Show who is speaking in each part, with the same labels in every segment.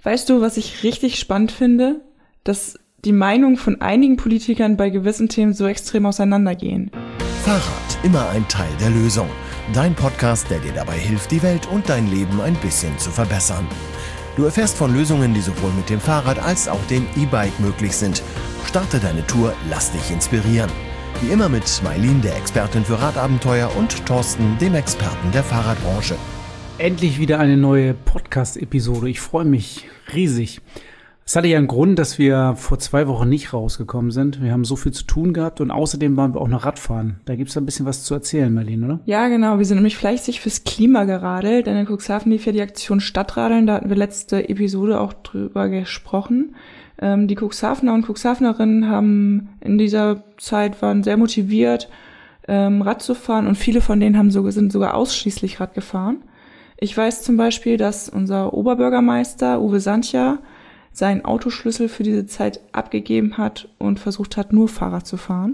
Speaker 1: Weißt du, was ich richtig spannend finde? Dass die Meinungen von einigen Politikern bei gewissen Themen so extrem auseinandergehen.
Speaker 2: Fahrrad, immer ein Teil der Lösung. Dein Podcast, der dir dabei hilft, die Welt und dein Leben ein bisschen zu verbessern. Du erfährst von Lösungen, die sowohl mit dem Fahrrad als auch dem E-Bike möglich sind. Starte deine Tour, lass dich inspirieren. Wie immer mit Mailin, der Expertin für Radabenteuer, und Thorsten, dem Experten der Fahrradbranche.
Speaker 3: Endlich wieder eine neue Podcast-Episode. Ich freue mich riesig. Es hatte ja einen Grund, dass wir vor 2 Wochen nicht rausgekommen sind. Wir haben so viel zu tun gehabt und außerdem waren wir auch noch Radfahren. Da gibt es ein bisschen was zu erzählen, Marlene, oder?
Speaker 1: Ja, genau. Wir sind nämlich fleißig fürs Klima geradelt, denn in Cuxhaven lief ja die Aktion Stadtradeln. Da hatten wir letzte Episode auch drüber gesprochen. Die Cuxhavener und Cuxhavenerinnen haben in dieser Zeit waren sehr motiviert, Rad zu fahren, und viele von denen sind sogar ausschließlich Rad gefahren. Ich weiß zum Beispiel, dass unser Oberbürgermeister Uwe Sancha seinen Autoschlüssel für diese Zeit abgegeben hat und versucht hat, nur Fahrrad zu fahren.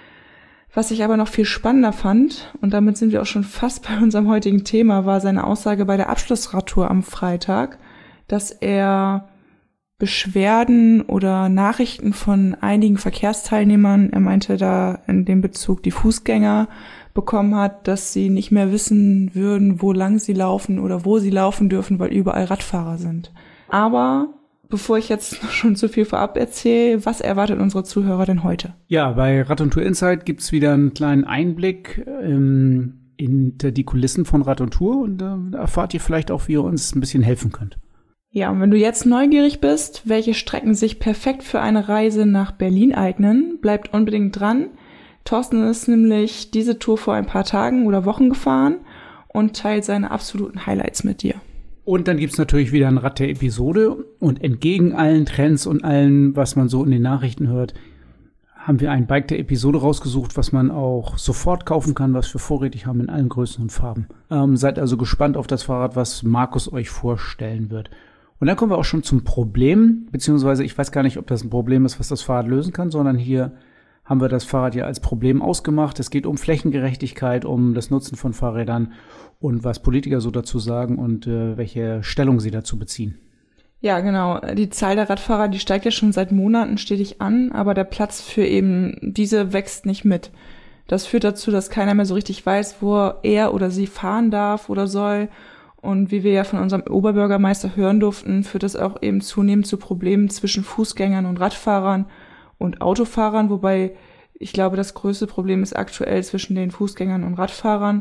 Speaker 1: Was ich aber noch viel spannender fand, und damit sind wir auch schon fast bei unserem heutigen Thema, war seine Aussage bei der Abschlussradtour am Freitag, dass er Beschwerden oder Nachrichten von einigen Verkehrsteilnehmern, er meinte da in dem Bezug die Fußgänger, bekommen hat, dass sie nicht mehr wissen würden, wo lang sie laufen oder wo sie laufen dürfen, weil überall Radfahrer sind. Aber bevor ich jetzt schon zu viel vorab erzähle, was erwartet unsere Zuhörer denn heute?
Speaker 3: Ja, bei Rad und Tour Insight gibt es wieder einen kleinen Einblick hinter die Kulissen von Rad und Tour, und da erfahrt ihr vielleicht auch, wie ihr uns ein bisschen helfen könnt.
Speaker 1: Ja, und wenn du jetzt neugierig bist, welche Strecken sich perfekt für eine Reise nach Berlin eignen, bleibt unbedingt dran. Thorsten ist nämlich diese Tour vor ein paar Tagen oder Wochen gefahren und teilt seine absoluten Highlights mit dir.
Speaker 3: Und dann gibt's natürlich wieder ein Rad der Episode, und entgegen allen Trends und allem, was man so in den Nachrichten hört, haben wir ein Bike der Episode rausgesucht, was man auch sofort kaufen kann, was wir vorrätig haben in allen Größen und Farben. Seid also gespannt auf das Fahrrad, was Markus euch vorstellen wird. Und dann kommen wir auch schon zum Problem, beziehungsweise ich weiß gar nicht, ob das ein Problem ist, was das Fahrrad lösen kann, sondern hier haben wir das Fahrrad ja als Problem ausgemacht. Es geht um Flächengerechtigkeit, um das Nutzen von Fahrrädern und was Politiker so dazu sagen und welche Stellung sie dazu beziehen.
Speaker 1: Ja, genau. Die Zahl der Radfahrer, die steigt ja schon seit Monaten stetig an, aber der Platz für eben diese wächst nicht mit. Das führt dazu, dass keiner mehr so richtig weiß, wo er oder sie fahren darf oder soll. Und wie wir ja von unserem Oberbürgermeister hören durften, führt das auch eben zunehmend zu Problemen zwischen Fußgängern und Radfahrern und Autofahrern, wobei ich glaube, das größte Problem ist aktuell zwischen den Fußgängern und Radfahrern.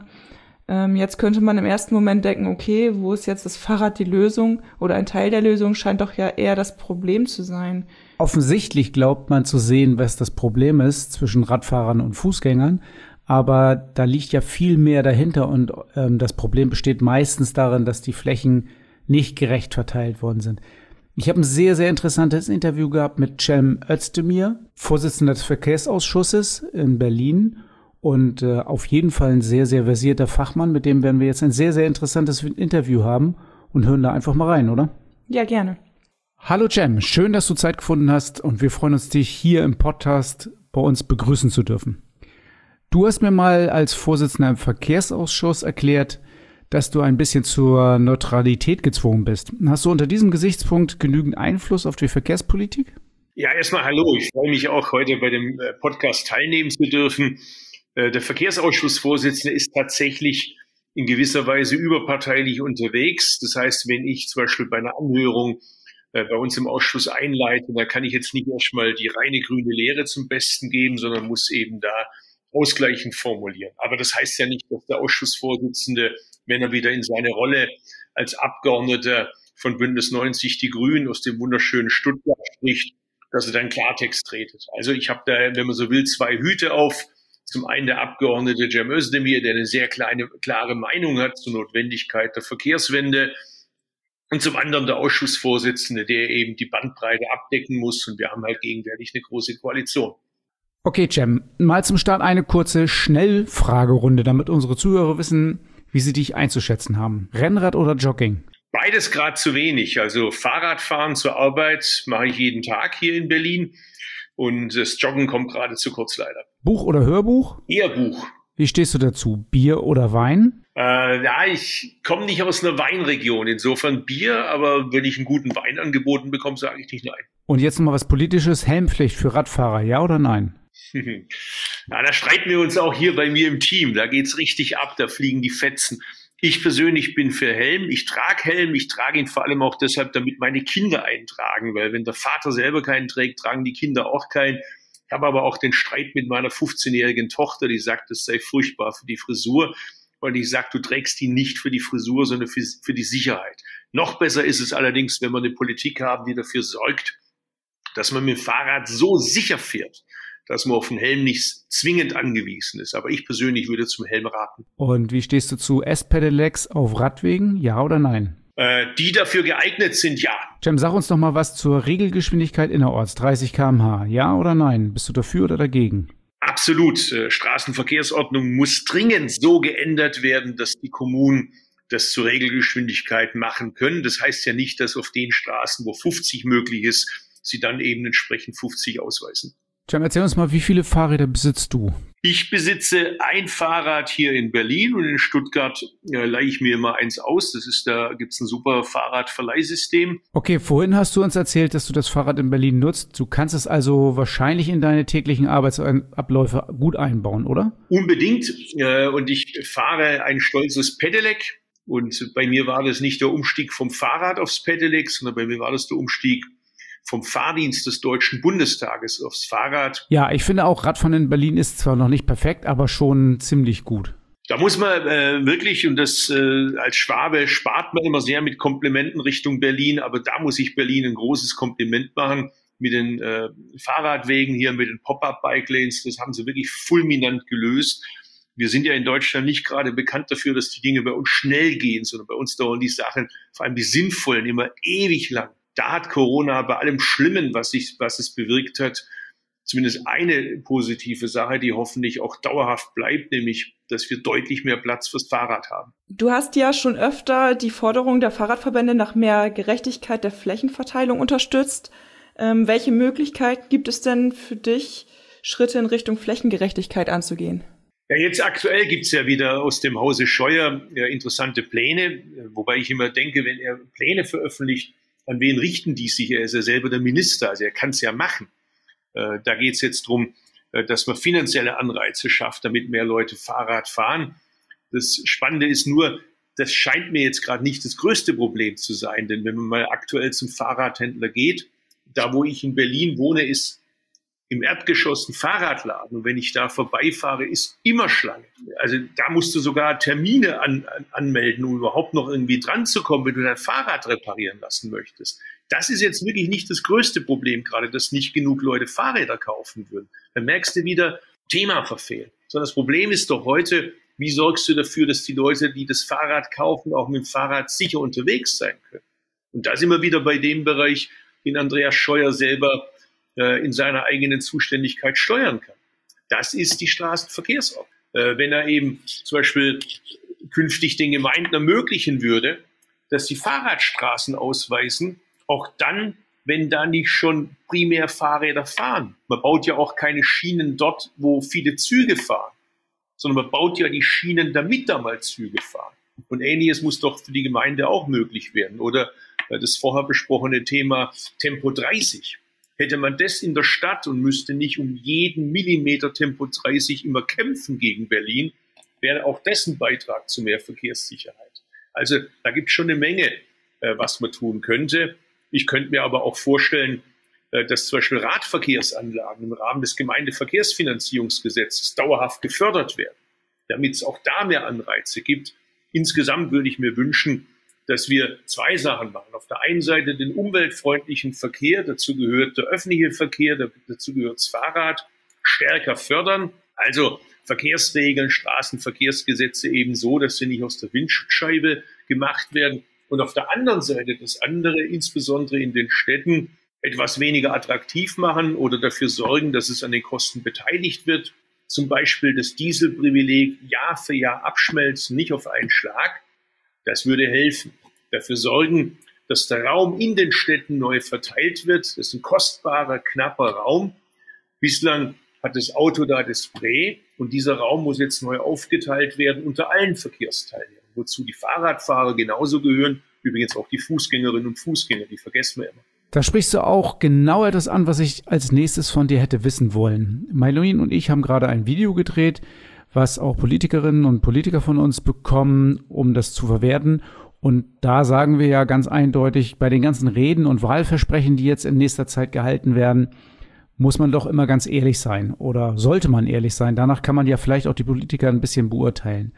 Speaker 1: Jetzt könnte man im ersten Moment denken, okay, wo ist jetzt das Fahrrad die Lösung oder ein Teil der Lösung, scheint doch ja eher das Problem zu sein.
Speaker 3: Offensichtlich glaubt man zu sehen, was das Problem ist zwischen Radfahrern und Fußgängern, aber da liegt ja viel mehr dahinter, und das Problem besteht meistens darin, dass die Flächen nicht gerecht verteilt worden sind. Ich habe ein sehr, sehr interessantes Interview gehabt mit Cem Özdemir, Vorsitzender des Verkehrsausschusses in Berlin, und auf jeden Fall ein sehr, sehr versierter Fachmann. Mit dem werden wir jetzt ein sehr, sehr interessantes Interview haben und hören da einfach mal rein, oder?
Speaker 1: Ja, gerne.
Speaker 3: Hallo Cem, schön, dass du Zeit gefunden hast, und wir freuen uns, dich hier im Podcast bei uns begrüßen zu dürfen. Du hast mir mal als Vorsitzender im Verkehrsausschuss erklärt, dass du ein bisschen zur Neutralität gezwungen bist. Hast du unter diesem Gesichtspunkt genügend Einfluss auf die Verkehrspolitik?
Speaker 4: Ja, erstmal hallo. Ich freue mich auch, heute bei dem Podcast teilnehmen zu dürfen. Der Verkehrsausschussvorsitzende ist tatsächlich in gewisser Weise überparteilich unterwegs. Das heißt, wenn ich zum Beispiel bei einer Anhörung bei uns im Ausschuss einleite, da kann ich jetzt nicht erstmal die reine grüne Lehre zum Besten geben, sondern muss eben da ausgleichend formulieren. Aber das heißt ja nicht, dass der Ausschussvorsitzende, wenn er wieder in seine Rolle als Abgeordneter von Bündnis 90 Die Grünen aus dem wunderschönen Stuttgart spricht, dass er dann Klartext redet. Also ich habe da, wenn man so will, 2 Hüte auf. Zum einen der Abgeordnete Cem Özdemir, der eine sehr klare Meinung hat zur Notwendigkeit der Verkehrswende. Und zum anderen der Ausschussvorsitzende, der eben die Bandbreite abdecken muss. Und wir haben halt gegenwärtig eine große Koalition.
Speaker 3: Okay, Cem, mal zum Start eine kurze Schnellfragerunde, damit unsere Zuhörer wissen, wie sie dich einzuschätzen haben. Rennrad oder Jogging?
Speaker 4: Beides gerade zu wenig. Also Fahrradfahren zur Arbeit mache ich jeden Tag hier in Berlin. Und das Joggen kommt gerade zu kurz leider.
Speaker 3: Buch oder Hörbuch?
Speaker 4: Eher Buch.
Speaker 3: Wie stehst du dazu? Bier oder Wein?
Speaker 4: Ja, ich komme nicht aus einer Weinregion, insofern Bier, aber wenn ich einen guten Wein angeboten bekomme, sage ich nicht nein.
Speaker 3: Und jetzt noch mal was Politisches, Helmpflicht für Radfahrer, ja oder nein?
Speaker 4: Ja, da streiten wir uns auch hier bei mir im Team, da geht's richtig ab, da fliegen die Fetzen. Ich persönlich bin für Helm, ich trage ihn vor allem auch deshalb, damit meine Kinder einen tragen, weil wenn der Vater selber keinen trägt, tragen die Kinder auch keinen. Ich habe aber auch den Streit mit meiner 15-jährigen Tochter, die sagt, das sei furchtbar für die Frisur. Und ich sage, du trägst ihn nicht für die Frisur, sondern für die Sicherheit. Noch besser ist es allerdings, wenn wir eine Politik haben, die dafür sorgt, dass man mit dem Fahrrad so sicher fährt, dass man auf den Helm nicht zwingend angewiesen ist. Aber ich persönlich würde zum Helm raten.
Speaker 3: Und wie stehst du zu S-Pedelecs auf Radwegen, ja oder nein?
Speaker 4: Die dafür geeignet sind, ja.
Speaker 3: Cem, sag uns doch mal was zur Regelgeschwindigkeit innerorts, 30 km/h, ja oder nein? Bist du dafür oder dagegen?
Speaker 4: Absolut. Straßenverkehrsordnung muss dringend so geändert werden, dass die Kommunen das zur Regelgeschwindigkeit machen können. Das heißt ja nicht, dass auf den Straßen, wo 50 möglich ist, sie dann eben entsprechend 50 ausweisen.
Speaker 3: Cem, erzähl uns mal, wie viele Fahrräder besitzt du?
Speaker 4: Ich besitze ein Fahrrad hier in Berlin und in Stuttgart leihe ich mir immer eins aus. Da gibt's ein super Fahrradverleihsystem.
Speaker 3: Okay, vorhin hast du uns erzählt, dass du das Fahrrad in Berlin nutzt. Du kannst es also wahrscheinlich in deine täglichen Arbeitsabläufe gut einbauen, oder?
Speaker 4: Unbedingt. Und ich fahre ein stolzes Pedelec. Und bei mir war das nicht der Umstieg vom Fahrrad aufs Pedelec, sondern bei mir war das der Umstieg vom Fahrdienst des Deutschen Bundestages aufs Fahrrad.
Speaker 3: Ja, ich finde auch, Radfahren in Berlin ist zwar noch nicht perfekt, aber schon ziemlich gut.
Speaker 4: Da muss man wirklich, und das als Schwabe spart man immer sehr mit Komplimenten Richtung Berlin, aber da muss ich Berlin ein großes Kompliment machen mit den Fahrradwegen hier, mit den Pop-up-Bike-Lanes. Das haben sie wirklich fulminant gelöst. Wir sind ja in Deutschland nicht gerade bekannt dafür, dass die Dinge bei uns schnell gehen, sondern bei uns dauern die Sachen, vor allem die sinnvollen, immer ewig lang. Da hat Corona bei allem Schlimmen, was es bewirkt hat, zumindest eine positive Sache, die hoffentlich auch dauerhaft bleibt, nämlich, dass wir deutlich mehr Platz fürs Fahrrad haben.
Speaker 1: Du hast ja schon öfter die Forderung der Fahrradverbände nach mehr Gerechtigkeit der Flächenverteilung unterstützt. Welche Möglichkeit gibt es denn für dich, Schritte in Richtung Flächengerechtigkeit anzugehen?
Speaker 4: Ja, jetzt aktuell gibt's ja wieder aus dem Hause Scheuer interessante Pläne, wobei ich immer denke, wenn er Pläne veröffentlicht, an wen richten die sich? Er ist ja selber der Minister, also er kann es ja machen. Da geht es jetzt darum, dass man finanzielle Anreize schafft, damit mehr Leute Fahrrad fahren. Das Spannende ist nur, das scheint mir jetzt gerade nicht das größte Problem zu sein, denn wenn man mal aktuell zum Fahrradhändler geht, da wo ich in Berlin wohne, ist im Erdgeschoss ein Fahrradladen und wenn ich da vorbeifahre, ist immer Schlange. Also da musst du sogar Termine anmelden, um überhaupt noch irgendwie dran zu kommen, wenn du dein Fahrrad reparieren lassen möchtest. Das ist jetzt wirklich nicht das größte Problem, gerade dass nicht genug Leute Fahrräder kaufen würden. Dann merkst du wieder, Thema verfehlen. Sondern das Problem ist doch heute, wie sorgst du dafür, dass die Leute, die das Fahrrad kaufen, auch mit dem Fahrrad sicher unterwegs sein können? Und da sind wir wieder bei dem Bereich, den Andreas Scheuer selber in seiner eigenen Zuständigkeit steuern kann. Das ist die Straßenverkehrsordnung. Wenn er eben zum Beispiel künftig den Gemeinden ermöglichen würde, dass sie Fahrradstraßen ausweisen, auch dann, wenn da nicht schon primär Fahrräder fahren. Man baut ja auch keine Schienen dort, wo viele Züge fahren, sondern man baut ja die Schienen, damit da mal Züge fahren. Und Ähnliches muss doch für die Gemeinde auch möglich werden. Oder das vorher besprochene Thema Tempo 30. Hätte man das in der Stadt und müsste nicht um jeden Millimeter Tempo 30 immer kämpfen gegen Berlin, wäre auch das ein Beitrag zu mehr Verkehrssicherheit. Also da gibt es schon eine Menge, was man tun könnte. Ich könnte mir aber auch vorstellen, dass zum Beispiel Radverkehrsanlagen im Rahmen des Gemeindeverkehrsfinanzierungsgesetzes dauerhaft gefördert werden, damit es auch da mehr Anreize gibt. Insgesamt würde ich mir wünschen, dass wir zwei Sachen machen. Auf der einen Seite den umweltfreundlichen Verkehr, dazu gehört der öffentliche Verkehr, dazu gehört das Fahrrad, stärker fördern. Also Verkehrsregeln, Straßenverkehrsgesetze eben so, dass sie nicht aus der Windschutzscheibe gemacht werden. Und auf der anderen Seite das andere, insbesondere in den Städten, etwas weniger attraktiv machen oder dafür sorgen, dass es an den Kosten beteiligt wird. Zum Beispiel das Dieselprivileg Jahr für Jahr abschmelzen, nicht auf einen Schlag. Das würde helfen. Dafür sorgen, dass der Raum in den Städten neu verteilt wird. Das ist ein kostbarer, knapper Raum. Bislang hat das Auto da das Spray und dieser Raum muss jetzt neu aufgeteilt werden unter allen Verkehrsteilnehmern, wozu die Fahrradfahrer genauso gehören, übrigens auch die Fußgängerinnen und Fußgänger, die vergessen wir immer.
Speaker 3: Da sprichst du auch genau etwas an, was ich als nächstes von dir hätte wissen wollen. Mailin und ich haben gerade ein Video gedreht, was auch Politikerinnen und Politiker von uns bekommen, um das zu verwerten. Und da sagen wir ja ganz eindeutig, bei den ganzen Reden und Wahlversprechen, die jetzt in nächster Zeit gehalten werden, muss man doch immer ganz ehrlich sein oder sollte man ehrlich sein. Danach kann man ja vielleicht auch die Politiker ein bisschen beurteilen.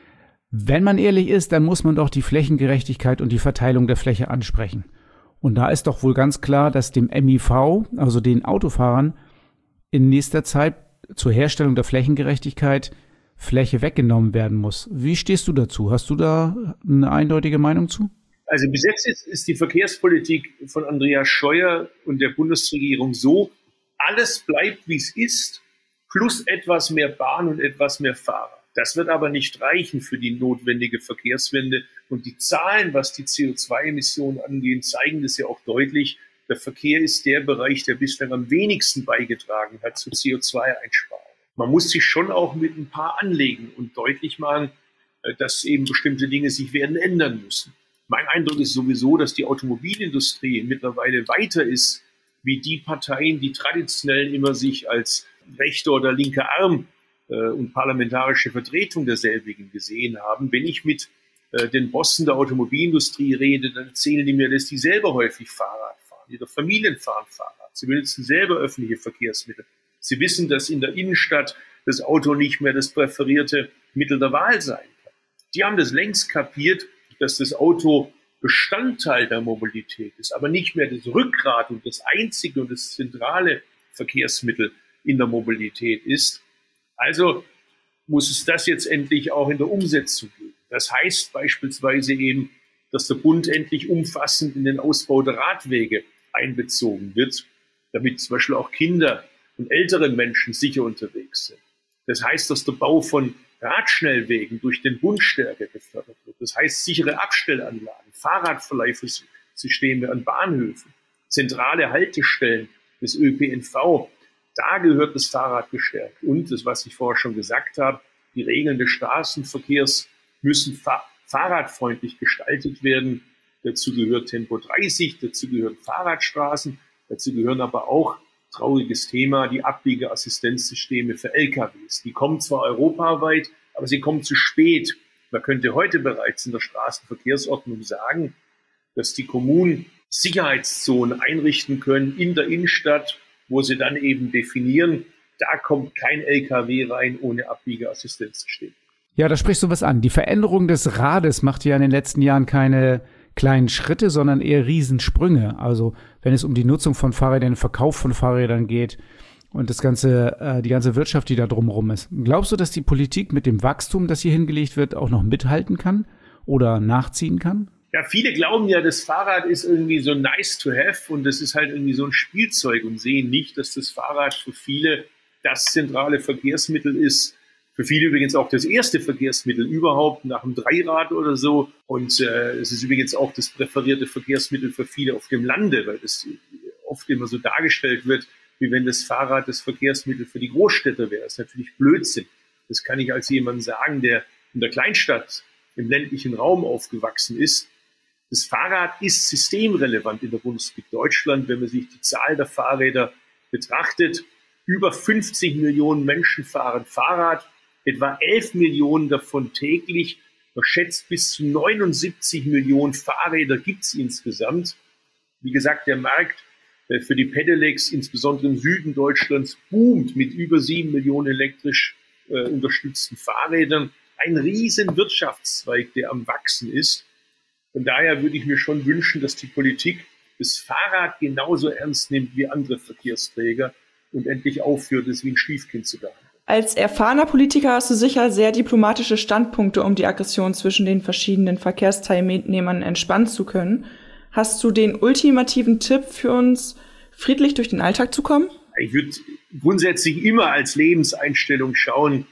Speaker 3: Wenn man ehrlich ist, dann muss man doch die Flächengerechtigkeit und die Verteilung der Fläche ansprechen. Und da ist doch wohl ganz klar, dass dem MIV, also den Autofahrern, in nächster Zeit zur Herstellung der Flächengerechtigkeit Fläche weggenommen werden muss. Wie stehst du dazu? Hast du da eine eindeutige Meinung zu?
Speaker 4: Also bis jetzt ist die Verkehrspolitik von Andreas Scheuer und der Bundesregierung so, alles bleibt, wie es ist, plus etwas mehr Bahn und etwas mehr Fahrer. Das wird aber nicht reichen für die notwendige Verkehrswende. Und die Zahlen, was die CO2-Emissionen angeht, zeigen das ja auch deutlich. Der Verkehr ist der Bereich, der bislang am wenigsten beigetragen hat zur CO2-Einsparung. Man muss sich schon auch mit ein paar anlegen und deutlich machen, dass eben bestimmte Dinge sich werden ändern müssen. Mein Eindruck ist sowieso, dass die Automobilindustrie mittlerweile weiter ist, wie die Parteien, die traditionell immer sich als rechter oder linker Arm und parlamentarische Vertretung derselbigen gesehen haben. Wenn ich mit den Bossen der Automobilindustrie rede, dann erzählen die mir, dass die selber häufig Fahrrad fahren. Ihre Familien fahren Fahrrad. Sie benutzen selber öffentliche Verkehrsmittel. Sie wissen, dass in der Innenstadt das Auto nicht mehr das präferierte Mittel der Wahl sein kann. Die haben das längst kapiert, dass das Auto Bestandteil der Mobilität ist, aber nicht mehr das Rückgrat und das einzige und das zentrale Verkehrsmittel in der Mobilität ist. Also muss es das jetzt endlich auch in der Umsetzung geben. Das heißt beispielsweise eben, dass der Bund endlich umfassend in den Ausbau der Radwege einbezogen wird, damit zum Beispiel auch Kinder und ältere Menschen sicher unterwegs sind. Das heißt, dass der Bau von Radschnellwegen durch den Bund stärker gefördert wird. Das heißt, sichere Abstellanlagen, Fahrradverleihsysteme an Bahnhöfen, zentrale Haltestellen des ÖPNV. Da gehört das Fahrrad gestärkt. Und das, was ich vorher schon gesagt habe, die Regeln des Straßenverkehrs müssen fahrradfreundlich gestaltet werden. Dazu gehört Tempo 30, dazu gehören Fahrradstraßen, dazu gehören aber auch, trauriges Thema, die Abbiegeassistenzsysteme für LKWs. Die kommen zwar europaweit, aber sie kommen zu spät. Man könnte heute bereits in der Straßenverkehrsordnung sagen, dass die Kommunen Sicherheitszonen einrichten können in der Innenstadt, wo sie dann eben definieren, da kommt kein LKW rein ohne Abbiegeassistenzsystem.
Speaker 3: Ja, da sprichst du was an. Die Veränderung des Rades macht ja in den letzten Jahren keine kleinen Schritte, sondern eher Riesensprünge. Also wenn es um die Nutzung von Fahrrädern, den Verkauf von Fahrrädern geht und die ganze Wirtschaft, die da drumherum ist. Glaubst du, dass die Politik mit dem Wachstum, das hier hingelegt wird, auch noch mithalten kann oder nachziehen kann?
Speaker 4: Ja, viele glauben ja, das Fahrrad ist irgendwie so nice to have und das ist halt irgendwie so ein Spielzeug und sehen nicht, dass das Fahrrad für viele das zentrale Verkehrsmittel ist. Für viele übrigens auch das erste Verkehrsmittel überhaupt nach dem Dreirad oder so. Und es ist übrigens auch das präferierte Verkehrsmittel für viele auf dem Lande, weil das oft immer so dargestellt wird, wie wenn das Fahrrad das Verkehrsmittel für die Großstädter wäre. Das ist natürlich Blödsinn. Das kann ich als jemand sagen, der in der Kleinstadt, im ländlichen Raum aufgewachsen ist. Das Fahrrad ist systemrelevant in der Bundesrepublik Deutschland, wenn man sich die Zahl der Fahrräder betrachtet. Über 50 Millionen Menschen fahren Fahrrad, etwa 11 Millionen davon täglich. Man schätzt, bis zu 79 Millionen Fahrräder gibt es insgesamt. Wie gesagt, der Markt für die Pedelecs, insbesondere im Süden Deutschlands, boomt mit über 7 Millionen elektrisch unterstützten Fahrrädern. Ein riesen Wirtschaftszweig, der am Wachsen ist. Von daher würde ich mir schon wünschen, dass die Politik das Fahrrad genauso ernst nimmt wie andere Verkehrsträger und endlich aufhört, es wie ein Stiefkind zu behandeln.
Speaker 1: Als erfahrener Politiker hast du sicher sehr diplomatische Standpunkte, um die Aggression zwischen den verschiedenen Verkehrsteilnehmern entspannen zu können. Hast du den ultimativen Tipp für uns, friedlich durch den Alltag zu kommen?
Speaker 4: Ich würde grundsätzlich immer als Lebenseinstellung schauen,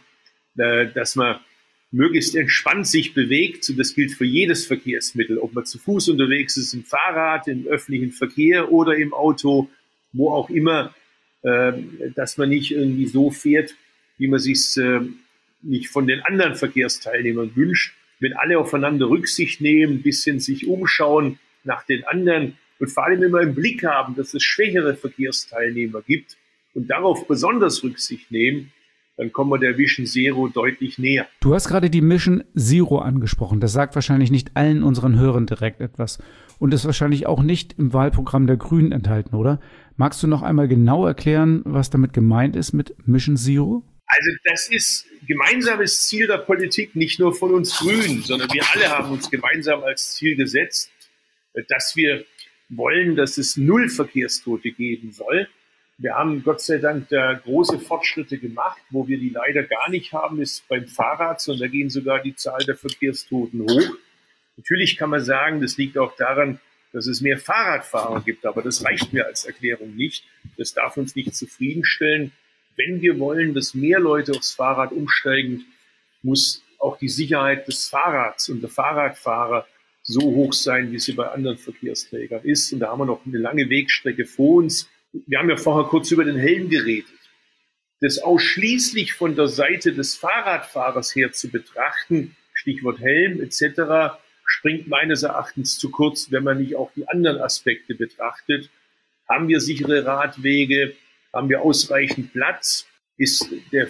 Speaker 4: dass man möglichst entspannt sich bewegt. Und das gilt für jedes Verkehrsmittel, ob man zu Fuß unterwegs ist, im Fahrrad, im öffentlichen Verkehr oder im Auto, wo auch immer. dass man nicht irgendwie so fährt, wie man sich nicht von den anderen Verkehrsteilnehmern wünscht. Wenn alle aufeinander Rücksicht nehmen, ein bisschen sich umschauen nach den anderen und vor allem immer im Blick haben, dass es schwächere Verkehrsteilnehmer gibt und darauf besonders Rücksicht nehmen, dann kommen wir der Vision Zero deutlich näher.
Speaker 3: Du hast gerade die Mission Zero angesprochen. Das sagt wahrscheinlich nicht allen unseren Hörern direkt etwas und ist wahrscheinlich auch nicht im Wahlprogramm der Grünen enthalten, oder? Magst du noch einmal genau erklären, was damit gemeint ist mit Mission Zero?
Speaker 4: Also das ist gemeinsames Ziel der Politik, nicht nur von uns Grünen, sondern wir alle haben uns gemeinsam als Ziel gesetzt, dass wir wollen, dass es 0 Verkehrstote geben soll. Wir haben Gott sei Dank da große Fortschritte gemacht. Wo wir die leider gar nicht haben, ist beim Fahrrad, sondern da gehen sogar die Zahl der Verkehrstoten hoch. Natürlich kann man sagen, das liegt auch daran, dass es mehr Fahrradfahrer gibt, aber das reicht mir als Erklärung nicht. Das darf uns nicht zufriedenstellen. Wenn wir wollen, dass mehr Leute aufs Fahrrad umsteigen, muss auch die Sicherheit des Fahrrads und der Fahrradfahrer so hoch sein, wie sie bei anderen Verkehrsträgern ist. Und da haben wir noch eine lange Wegstrecke vor uns. Wir haben ja vorher kurz über den Helm geredet. Das ausschließlich von der Seite des Fahrradfahrers her zu betrachten, Stichwort Helm etc., springt meines Erachtens zu kurz, wenn man nicht auch die anderen Aspekte betrachtet. Haben wir sichere Radwege? Haben wir ausreichend Platz? Ist der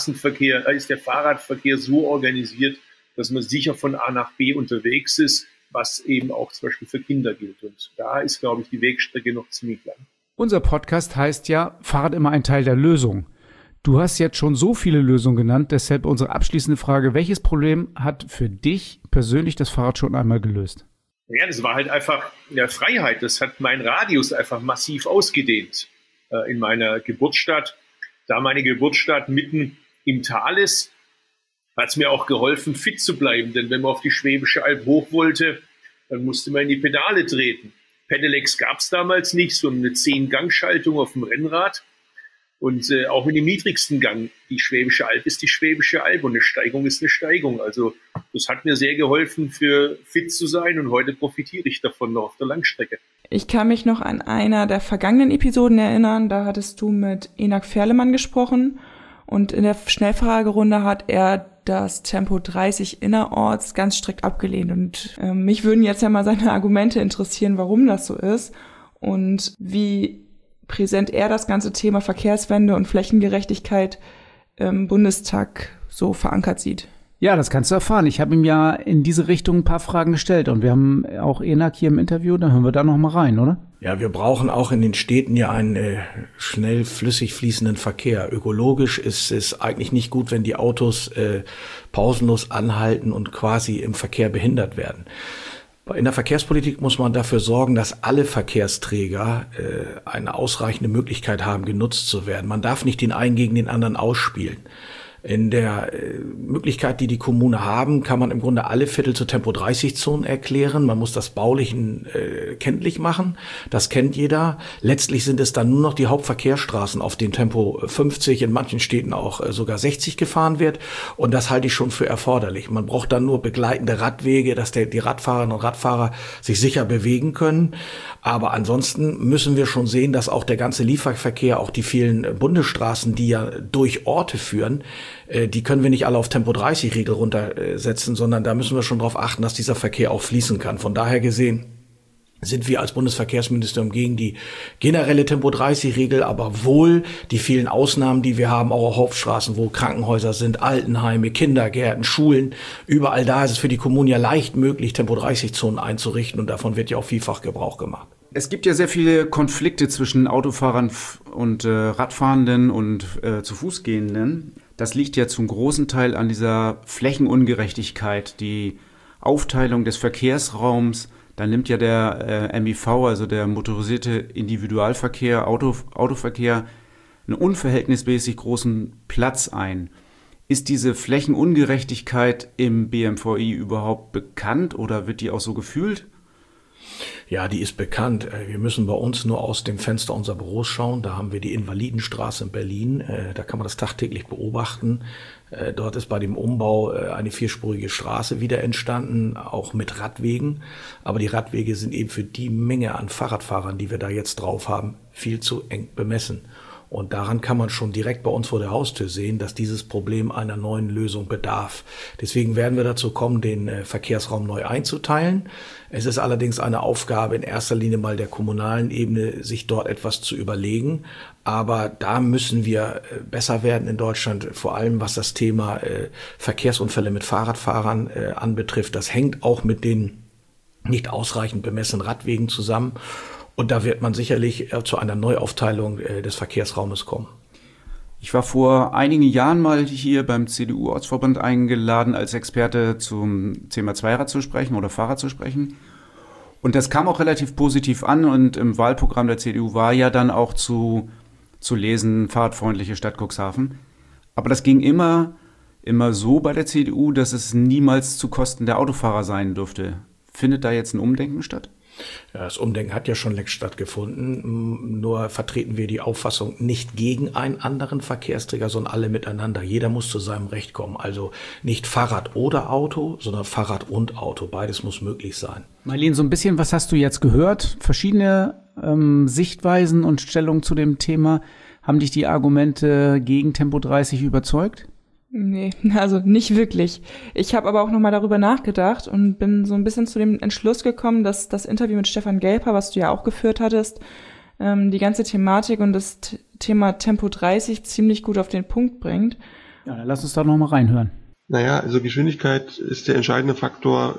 Speaker 4: Fahrradverkehr so organisiert, dass man sicher von A nach B unterwegs ist, was eben auch zum Beispiel für Kinder gilt. Und da ist, glaube ich, die Wegstrecke noch ziemlich lang.
Speaker 3: Unser Podcast heißt ja Fahrrad immer ein Teil der Lösung. Du hast jetzt schon so viele Lösungen genannt, deshalb unsere abschließende Frage: Welches Problem hat für dich persönlich das Fahrrad schon einmal gelöst?
Speaker 4: Ja, das war halt einfach Freiheit. Das hat meinen Radius einfach massiv ausgedehnt in meiner Geburtsstadt. Da meine Geburtsstadt mitten im Tal ist, hat es mir auch geholfen, fit zu bleiben. Denn wenn man auf die Schwäbische Alb hoch wollte, dann musste man in die Pedale treten. Pedelecs gab es damals nicht, so eine 10-Gang-Schaltung auf dem Rennrad. Und auch mit dem niedrigsten Gang. Die Schwäbische Alb ist die Schwäbische Alb und eine Steigung ist eine Steigung. Also das hat mir sehr geholfen, für fit zu sein, und heute profitiere ich davon noch auf der Langstrecke.
Speaker 1: Ich kann mich noch an einer der vergangenen Episoden erinnern, da hattest du mit Enak Ferlemann gesprochen und in der Schnellfragerunde hat er das Tempo 30 innerorts ganz strikt abgelehnt. Und mich würden jetzt ja mal seine Argumente interessieren, warum das so ist und wie präsent er das ganze Thema Verkehrswende und Flächengerechtigkeit im Bundestag so verankert sieht.
Speaker 3: Ja, das kannst du erfahren. Ich habe ihm ja in diese Richtung ein paar Fragen gestellt und wir haben auch Enak hier im Interview, dann hören wir da noch mal rein, oder?
Speaker 5: Ja, wir brauchen auch in den Städten ja einen schnell flüssig fließenden Verkehr. Ökologisch ist es eigentlich nicht gut, wenn die Autos pausenlos anhalten und quasi im Verkehr behindert werden. In der Verkehrspolitik muss man dafür sorgen, dass alle Verkehrsträger eine ausreichende Möglichkeit haben, genutzt zu werden. Man darf nicht den einen gegen den anderen ausspielen. In der Möglichkeit, die Kommunen haben, kann man im Grunde alle Viertel zu Tempo-30-Zonen erklären. Man muss das Baulichen kenntlich machen. Das kennt jeder. Letztlich sind es dann nur noch die Hauptverkehrsstraßen, auf denen Tempo 50, in manchen Städten auch sogar 60 gefahren wird. Und das halte ich schon für erforderlich. Man braucht dann nur begleitende Radwege, dass die Radfahrerinnen und Radfahrer sich sicher bewegen können. Aber ansonsten müssen wir schon sehen, dass auch der ganze Lieferverkehr, auch die vielen Bundesstraßen, die ja durch Orte führen, die können wir nicht alle auf Tempo-30-Regel runtersetzen, sondern da müssen wir schon darauf achten, dass dieser Verkehr auch fließen kann. Von daher gesehen sind wir als Bundesverkehrsministerium gegen die generelle Tempo-30-Regel, aber wohl die vielen Ausnahmen, die wir haben, auch auf Hauptstraßen, wo Krankenhäuser sind, Altenheime, Kindergärten, Schulen. Überall da ist es für die Kommunen ja leicht möglich, Tempo-30-Zonen einzurichten, und davon wird ja auch vielfach Gebrauch gemacht.
Speaker 3: Es gibt ja sehr viele Konflikte zwischen Autofahrern und Radfahrenden und zu Fußgehenden. Das liegt ja zum großen Teil an dieser Flächenungerechtigkeit, die Aufteilung des Verkehrsraums. Da nimmt ja der MIV, also der motorisierte Individualverkehr, Autoverkehr, einen unverhältnismäßig großen Platz ein. Ist diese Flächenungerechtigkeit im BMVI überhaupt bekannt oder wird die auch so gefühlt?
Speaker 5: Ja, die ist bekannt. Wir müssen bei uns nur aus dem Fenster unserer Büros schauen. Da haben wir die Invalidenstraße in Berlin. Da kann man das tagtäglich beobachten. Dort ist bei dem Umbau eine 4-spurige Straße wieder entstanden, auch mit Radwegen. Aber die Radwege sind eben für die Menge an Fahrradfahrern, die wir da jetzt drauf haben, viel zu eng bemessen. Und daran kann man schon direkt bei uns vor der Haustür sehen, dass dieses Problem einer neuen Lösung bedarf. Deswegen werden wir dazu kommen, den Verkehrsraum neu einzuteilen. Es ist allerdings eine Aufgabe in erster Linie mal der kommunalen Ebene, sich dort etwas zu überlegen. Aber da müssen wir besser werden in Deutschland, vor allem was das Thema Verkehrsunfälle mit Fahrradfahrern anbetrifft. Das hängt auch mit den nicht ausreichend bemessenen Radwegen zusammen. Und da wird man sicherlich zu einer Neuaufteilung des Verkehrsraumes kommen.
Speaker 6: Ich war vor einigen Jahren mal hier beim CDU-Ortsverband eingeladen, als Experte zum Thema Zweirad zu sprechen oder Fahrrad zu sprechen. Und das kam auch relativ positiv an. Und im Wahlprogramm der CDU war ja dann auch zu lesen, fahrradfreundliche Stadt Cuxhaven. Aber das ging immer so bei der CDU, dass es niemals zu Kosten der Autofahrer sein dürfte. Findet da jetzt ein Umdenken statt?
Speaker 5: Ja, das Umdenken hat ja schon längst stattgefunden. Nur vertreten wir die Auffassung nicht gegen einen anderen Verkehrsträger, sondern alle miteinander. Jeder muss zu seinem Recht kommen. Also nicht Fahrrad oder Auto, sondern Fahrrad und Auto. Beides muss möglich sein.
Speaker 3: Marlene, so ein bisschen, was hast du jetzt gehört? Verschiedene Sichtweisen und Stellungen zu dem Thema. Haben dich die Argumente gegen Tempo 30 überzeugt?
Speaker 1: Nee, also nicht wirklich. Ich habe aber auch nochmal darüber nachgedacht und bin so ein bisschen zu dem Entschluss gekommen, dass das Interview mit Stefan Gelper, was du ja auch geführt hattest, die ganze Thematik und das Thema Tempo 30 ziemlich gut auf den Punkt bringt.
Speaker 3: Ja, dann lass uns da nochmal reinhören.
Speaker 7: Naja, also Geschwindigkeit ist der entscheidende Faktor,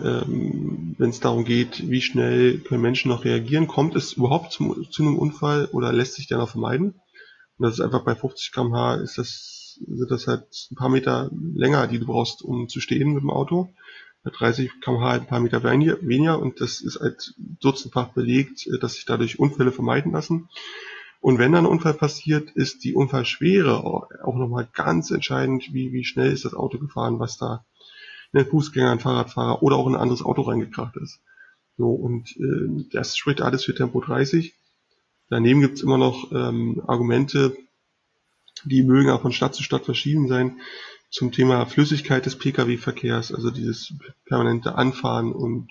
Speaker 7: wenn es darum geht, wie schnell können Menschen noch reagieren. Kommt es überhaupt zu einem Unfall oder lässt sich der noch vermeiden? Und das ist einfach bei 50 km/h sind das halt ein paar Meter länger, die du brauchst, um zu stehen mit dem Auto. Bei 30 km/h halt ein paar Meter weniger und das ist halt dutzendfach belegt, dass sich dadurch Unfälle vermeiden lassen. Und wenn dann ein Unfall passiert, ist die Unfallschwere auch nochmal ganz entscheidend, wie schnell ist das Auto gefahren, was da in den Fußgänger, ein Fahrradfahrer oder auch in ein anderes Auto reingekracht ist. So, und das spricht alles für Tempo 30. Daneben gibt's immer noch Argumente, die mögen auch von Stadt zu Stadt verschieden sein, zum Thema Flüssigkeit des Pkw-Verkehrs, also dieses permanente Anfahren und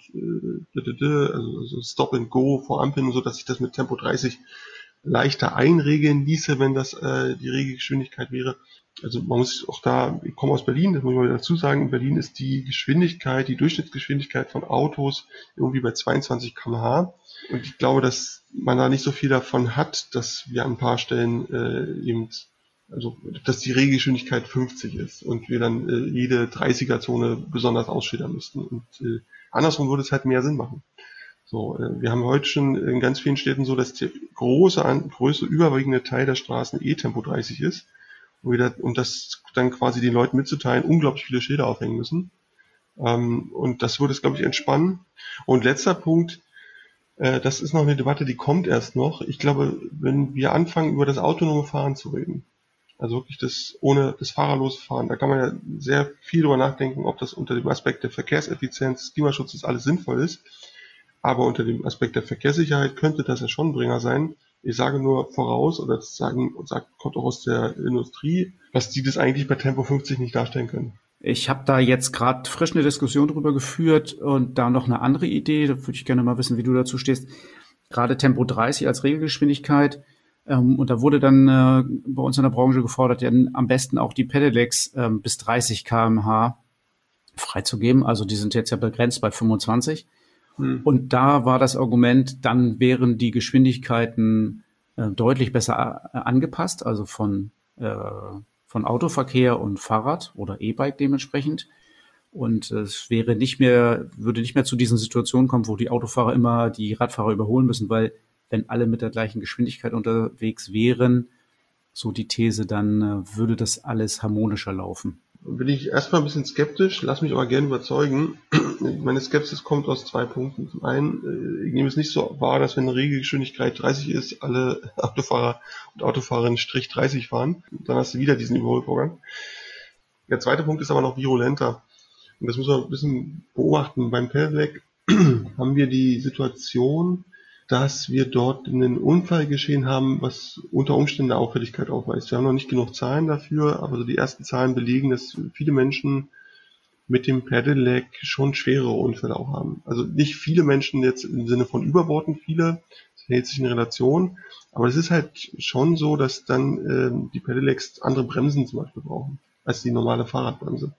Speaker 7: also Stop and Go vor Ampeln, so dass sich das mit Tempo 30 leichter einregeln ließe, wenn das die Regelgeschwindigkeit wäre. Also man muss auch da, ich komme aus Berlin, das muss ich mal dazu sagen, in Berlin ist die Geschwindigkeit, die Durchschnittsgeschwindigkeit von Autos irgendwie bei 22 km/h. Und ich glaube, dass man da nicht so viel davon hat, dass wir an ein paar Stellen dass die Regelgeschwindigkeit 50 ist und wir dann jede 30er-Zone besonders ausschildern müssten. Und andersrum würde es halt mehr Sinn machen. So, wir haben heute schon in ganz vielen Städten so, dass der größte überwiegende Teil der Straßen Tempo 30 ist. Und das dann quasi den Leuten mitzuteilen, unglaublich viele Schilder aufhängen müssen. Und das würde es, glaube ich, entspannen. Und letzter Punkt, das ist noch eine Debatte, die kommt erst noch. Ich glaube, wenn wir anfangen, über das autonome Fahren zu reden, also wirklich ohne das fahrerlose Fahren, da kann man ja sehr viel drüber nachdenken, ob das unter dem Aspekt der Verkehrseffizienz, des Klimaschutzes alles sinnvoll ist. Aber unter dem Aspekt der Verkehrssicherheit könnte das ja schon ein Bringer sein. Ich sage nur voraus, oder das kommt auch aus der Industrie, dass die das eigentlich bei Tempo 50 nicht darstellen können.
Speaker 6: Ich habe da jetzt gerade frisch eine Diskussion drüber geführt und da noch eine andere Idee. Da würde ich gerne mal wissen, wie du dazu stehst. Gerade Tempo 30 als Regelgeschwindigkeit. Und da wurde dann bei uns in der Branche gefordert, ja, am besten auch die Pedelecs bis 30 km/h freizugeben. Also die sind jetzt ja begrenzt bei 25. Und da war das Argument, dann wären die Geschwindigkeiten deutlich besser angepasst, also von Autoverkehr und Fahrrad oder E-Bike dementsprechend. Und es würde nicht mehr zu diesen Situationen kommen, wo die Autofahrer immer die Radfahrer überholen müssen, weil wenn alle mit der gleichen Geschwindigkeit unterwegs wären, so die These, dann würde das alles harmonischer laufen.
Speaker 7: Bin ich erstmal ein bisschen skeptisch, lass mich aber gerne überzeugen. Meine Skepsis kommt aus 2 Punkten. Zum einen, ich nehme es nicht so wahr, dass wenn eine Regelgeschwindigkeit 30 ist, alle Autofahrer und Autofahrerinnen Strich 30 fahren. Dann hast du wieder diesen Überholvorgang. Der zweite Punkt ist aber noch virulenter. Und das muss man ein bisschen beobachten. Beim Pedelec haben wir die Situation, dass wir dort einen Unfall geschehen haben, was unter Umständen eine Auffälligkeit aufweist. Wir haben noch nicht genug Zahlen dafür, aber so die ersten Zahlen belegen, dass viele Menschen mit dem Pedelec schon schwerere Unfälle auch haben. Also nicht viele Menschen jetzt im Sinne von Überborden viele, hält sich in Relation. Aber es ist halt schon so, dass dann die Pedelecs andere Bremsen zum Beispiel brauchen, als die normale Fahrradbremse.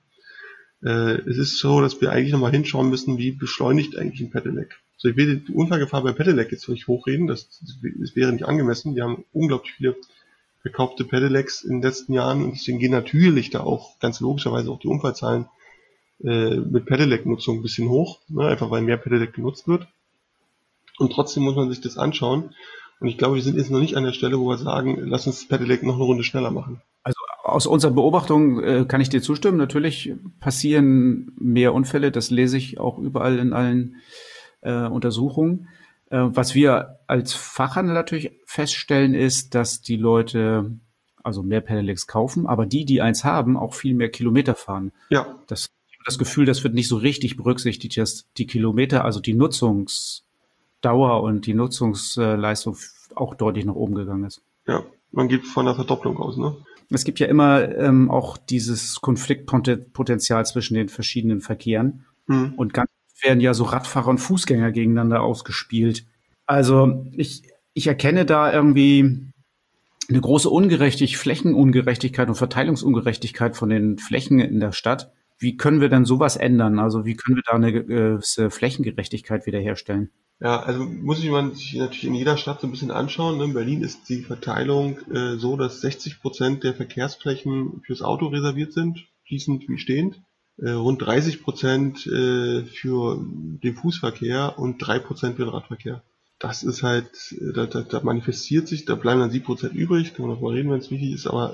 Speaker 7: Es ist so, dass wir eigentlich nochmal hinschauen müssen, wie beschleunigt eigentlich ein Pedelec. Also ich will die Unfallgefahr bei Pedelec jetzt nicht hochreden, das wäre nicht angemessen. Wir haben unglaublich viele verkaufte Pedelecs in den letzten Jahren und deswegen gehen natürlich da auch ganz logischerweise auch die Unfallzahlen mit Pedelec-Nutzung ein bisschen hoch, ne, einfach weil mehr Pedelec genutzt wird. Und trotzdem muss man sich das anschauen. Und ich glaube, wir sind jetzt noch nicht an der Stelle, wo wir sagen, lass uns das Pedelec noch eine Runde schneller machen.
Speaker 6: Also aus unserer Beobachtung kann ich dir zustimmen. Natürlich passieren mehr Unfälle. Das lese ich auch überall in allen Untersuchungen. Was wir als Fachhandel natürlich feststellen, ist, dass die Leute also mehr Pedelecs kaufen, aber die eins haben, auch viel mehr Kilometer fahren.
Speaker 7: Ja.
Speaker 6: Das Gefühl, das wird nicht so richtig berücksichtigt, dass die Kilometer, also die Nutzungsdauer und die Nutzungsleistung auch deutlich nach oben gegangen ist.
Speaker 7: Ja, man geht von einer Verdopplung aus, ne?
Speaker 6: Es gibt ja immer auch dieses Konfliktpotenzial zwischen den verschiedenen Verkehren. Und ganz werden ja so Radfahrer und Fußgänger gegeneinander ausgespielt. Also ich erkenne da irgendwie eine große Flächenungerechtigkeit und Verteilungsungerechtigkeit von den Flächen in der Stadt. Wie können wir denn sowas ändern? Also wie können wir da eine gewisse Flächengerechtigkeit wiederherstellen?
Speaker 7: Ja, also muss man sich natürlich in jeder Stadt so ein bisschen anschauen. In Berlin ist die Verteilung so, dass 60% der Verkehrsflächen fürs Auto reserviert sind, fließend wie stehend. Rund 30% für den Fußverkehr und 3% für den Radverkehr. Das ist halt, da manifestiert sich, da bleiben dann 7% übrig, kann man noch mal reden, wenn es wichtig ist, aber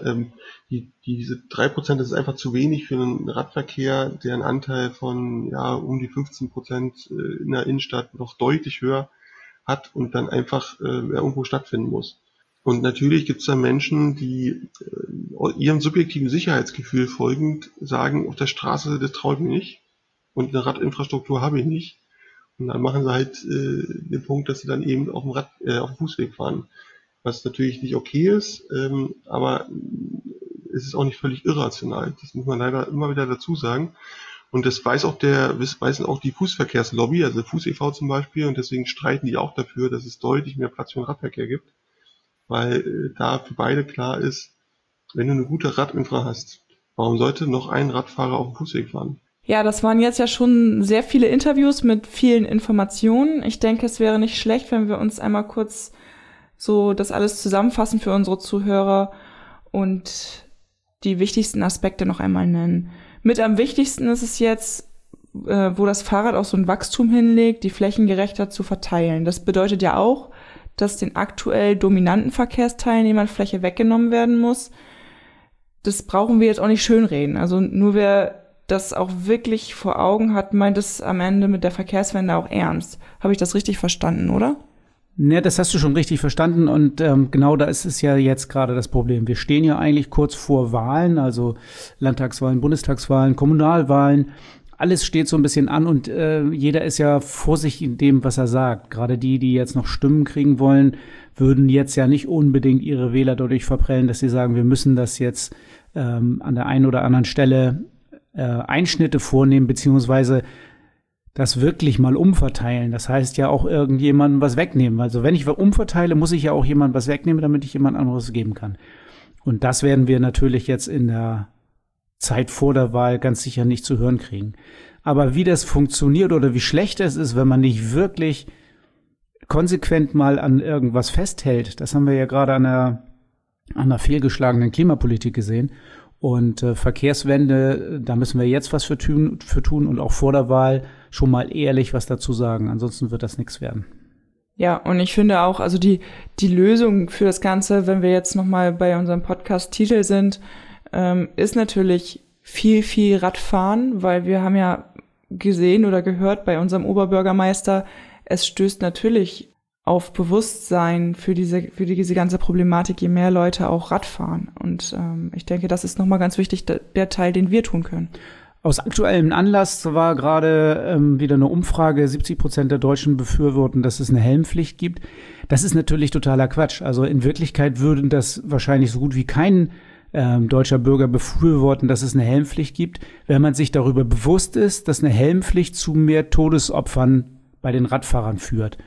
Speaker 7: diese 3%, das ist einfach zu wenig für einen Radverkehr, der einen Anteil von um die 15% in der Innenstadt noch deutlich höher hat und dann einfach irgendwo stattfinden muss. Und natürlich gibt es da Menschen, die ihrem subjektiven Sicherheitsgefühl folgend sagen, auf der Straße, das traue ich mir nicht und eine Radinfrastruktur habe ich nicht. Und dann machen sie halt den Punkt, dass sie dann eben auf dem Fußweg fahren. Was natürlich nicht okay ist, aber es ist auch nicht völlig irrational. Das muss man leider immer wieder dazu sagen. Und das weißen auch die Fußverkehrslobby, also Fuß e.V. zum Beispiel, und deswegen streiten die auch dafür, dass es deutlich mehr Platz für den Radverkehr gibt. Weil da für beide klar ist, wenn du eine gute Radinfra hast, warum sollte noch ein Radfahrer auf dem Fußweg fahren?
Speaker 1: Ja, das waren jetzt ja schon sehr viele Interviews mit vielen Informationen. Ich denke, es wäre nicht schlecht, wenn wir uns einmal kurz so das alles zusammenfassen für unsere Zuhörer und die wichtigsten Aspekte noch einmal nennen. Mit am wichtigsten ist es jetzt, wo das Fahrrad auch so ein Wachstum hinlegt, die Flächen gerechter zu verteilen. Das bedeutet ja auch, dass den aktuell dominanten Verkehrsteilnehmern Fläche weggenommen werden muss. Das brauchen wir jetzt auch nicht schönreden. Also nur wer das auch wirklich vor Augen hat, meint es am Ende mit der Verkehrswende auch ernst. Habe ich das richtig verstanden, oder?
Speaker 3: Ja, das hast du schon richtig verstanden und genau da ist es ja jetzt gerade das Problem. Wir stehen ja eigentlich kurz vor Wahlen, also Landtagswahlen, Bundestagswahlen, Kommunalwahlen. Alles steht so ein bisschen an und jeder ist ja vorsichtig in dem, was er sagt. Gerade die jetzt noch Stimmen kriegen wollen, würden jetzt ja nicht unbedingt ihre Wähler dadurch verprellen, dass sie sagen, wir müssen das jetzt an der einen oder anderen Stelle Einschnitte vornehmen, beziehungsweise das wirklich mal umverteilen. Das heißt ja auch irgendjemandem was wegnehmen. Also wenn ich umverteile, muss ich ja auch jemandem was wegnehmen, damit ich jemand anderes geben kann. Und das werden wir natürlich jetzt in der Zeit vor der Wahl ganz sicher nicht zu hören kriegen. Aber wie das funktioniert oder wie schlecht es ist, wenn man nicht wirklich konsequent mal an irgendwas festhält, das haben wir ja gerade an der fehlgeschlagenen Klimapolitik gesehen. Und Verkehrswende, da müssen wir jetzt was für tun und auch vor der Wahl schon mal ehrlich was dazu sagen. Ansonsten wird das nichts werden.
Speaker 1: Ja, und ich finde auch, also die Lösung für das Ganze, wenn wir jetzt nochmal bei unserem Podcast-Titel sind, ist natürlich viel Radfahren, weil wir haben ja gesehen oder gehört bei unserem Oberbürgermeister, es stößt natürlich auf Bewusstsein für diese ganze Problematik, je mehr Leute auch Rad fahren. Und ich denke, das ist nochmal ganz wichtig, der Teil, den wir tun können.
Speaker 3: Aus aktuellem Anlass war gerade wieder eine Umfrage, 70% der Deutschen befürworten, dass es eine Helmpflicht gibt. Das ist natürlich totaler Quatsch. Also in Wirklichkeit würden das wahrscheinlich so gut wie kein deutscher Bürger befürworten, dass es eine Helmpflicht gibt, wenn man sich darüber bewusst ist, dass eine Helmpflicht zu mehr Todesopfern bei den Radfahrern führt.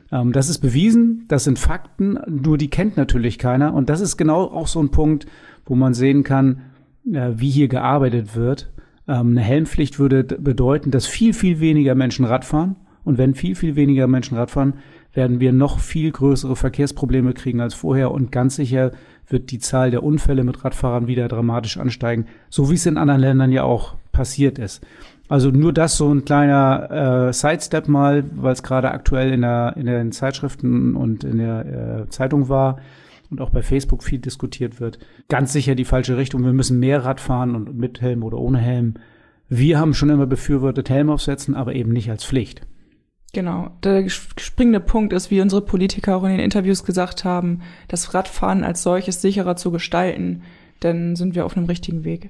Speaker 3: Das ist bewiesen, das sind Fakten, nur die kennt natürlich keiner. Und das ist genau auch so ein Punkt, wo man sehen kann, wie hier gearbeitet wird. Eine Helmpflicht würde bedeuten, dass viel, viel weniger Menschen Rad fahren. Und wenn viel, viel weniger Menschen Rad fahren, werden wir noch viel größere Verkehrsprobleme kriegen als vorher. Und ganz sicher wird die Zahl der Unfälle mit Radfahrern wieder dramatisch ansteigen, so wie es in anderen Ländern ja auch passiert ist. Also nur das so ein kleiner Sidestep mal, weil es gerade aktuell in den Zeitschriften und in der Zeitung war und auch bei Facebook viel diskutiert wird. Ganz sicher die falsche Richtung. Wir müssen mehr Rad fahren und mit Helm oder ohne Helm. Wir haben schon immer befürwortet, Helm aufsetzen, aber eben nicht als Pflicht.
Speaker 1: Genau. Der springende Punkt ist, wie unsere Politiker auch in den Interviews gesagt haben, das Radfahren als solches sicherer zu gestalten, dann sind wir auf einem richtigen Weg.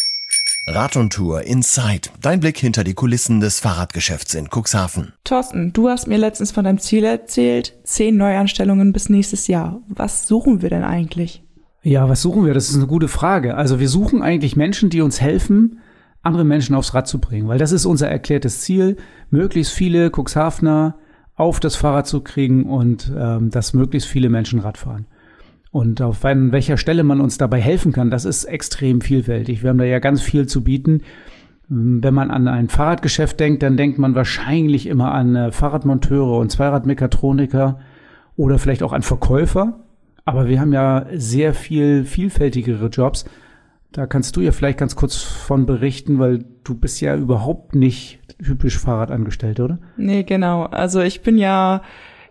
Speaker 2: Rad und Tour Inside. Dein Blick hinter die Kulissen des Fahrradgeschäfts in Cuxhaven.
Speaker 1: Thorsten, du hast mir letztens von deinem Ziel erzählt, 10 Neuanstellungen bis nächstes Jahr. Was suchen wir denn eigentlich?
Speaker 3: Ja, was suchen wir? Das ist eine gute Frage. Also wir suchen eigentlich Menschen, die uns helfen, andere Menschen aufs Rad zu bringen, weil das ist unser erklärtes Ziel, möglichst viele Cuxhavener auf das Fahrrad zu kriegen und dass möglichst viele Menschen Rad fahren. Und auf welcher Stelle man uns dabei helfen kann, das ist extrem vielfältig. Wir haben da ja ganz viel zu bieten. Wenn man an ein Fahrradgeschäft denkt, dann denkt man wahrscheinlich immer an Fahrradmonteure und Zweiradmechatroniker oder vielleicht auch an Verkäufer. Aber wir haben ja sehr viel vielfältigere Jobs. Da kannst du ja vielleicht ganz kurz von berichten, weil du bist ja überhaupt nicht typisch Fahrradangestellte, oder?
Speaker 1: Nee, genau. Also ich bin ja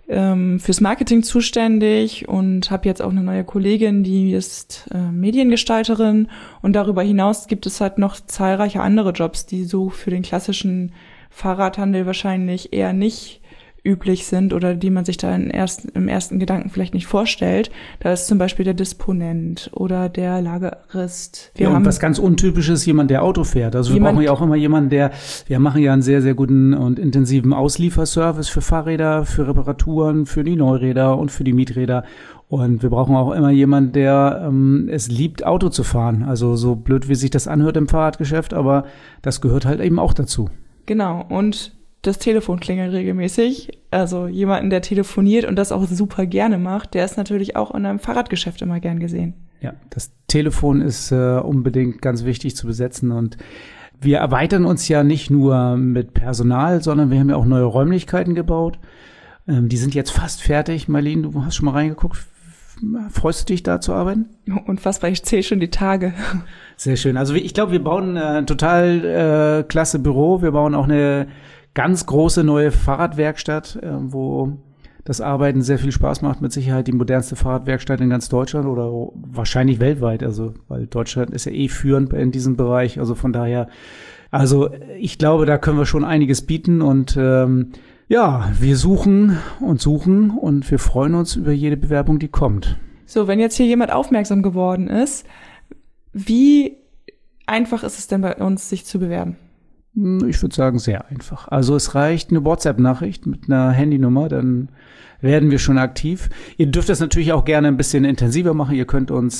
Speaker 1: fürs Marketing zuständig und habe jetzt auch eine neue Kollegin, die ist Mediengestalterin. Und darüber hinaus gibt es halt noch zahlreiche andere Jobs, die so für den klassischen Fahrradhandel wahrscheinlich eher nicht üblich sind oder die man sich da im ersten Gedanken vielleicht nicht vorstellt. Da ist zum Beispiel der Disponent oder der Lagerist.
Speaker 3: Wir haben was ganz Untypisches, jemand, der Auto fährt. Also wir brauchen ja auch immer jemanden, wir machen ja einen sehr, sehr guten und intensiven Auslieferservice für Fahrräder, für Reparaturen, für die Neuräder und für die Mieträder. Und wir brauchen auch immer jemanden, der es liebt, Auto zu fahren. Also so blöd, wie sich das anhört im Fahrradgeschäft, aber das gehört halt eben auch dazu.
Speaker 1: Genau, und das Telefon klingelt regelmäßig. Also jemanden, der telefoniert und das auch super gerne macht, der ist natürlich auch in einem Fahrradgeschäft immer gern gesehen.
Speaker 3: Ja, das Telefon ist unbedingt ganz wichtig zu besetzen und wir erweitern uns ja nicht nur mit Personal, sondern wir haben ja auch neue Räumlichkeiten gebaut. Die sind jetzt fast fertig. Marlene, du hast schon mal reingeguckt. Freust du dich, da zu arbeiten?
Speaker 1: Unfassbar, ich zähle schon die Tage.
Speaker 3: Sehr schön. Also ich glaube, wir bauen ein total klasse Büro. Wir bauen auch eine ganz große neue Fahrradwerkstatt, wo das Arbeiten sehr viel Spaß macht. Mit Sicherheit die modernste Fahrradwerkstatt in ganz Deutschland oder wahrscheinlich weltweit. Also, weil Deutschland ist ja führend in diesem Bereich. Also von daher, also ich glaube, da können wir schon einiges bieten und ja, wir suchen und wir freuen uns über jede Bewerbung, die kommt.
Speaker 1: So, wenn jetzt hier jemand aufmerksam geworden ist, wie einfach ist es denn bei uns, sich zu bewerben?
Speaker 3: Ich würde sagen, sehr einfach. Also es reicht eine WhatsApp-Nachricht mit einer Handynummer, dann werden wir schon aktiv. Ihr dürft das natürlich auch gerne ein bisschen intensiver machen. Ihr könnt uns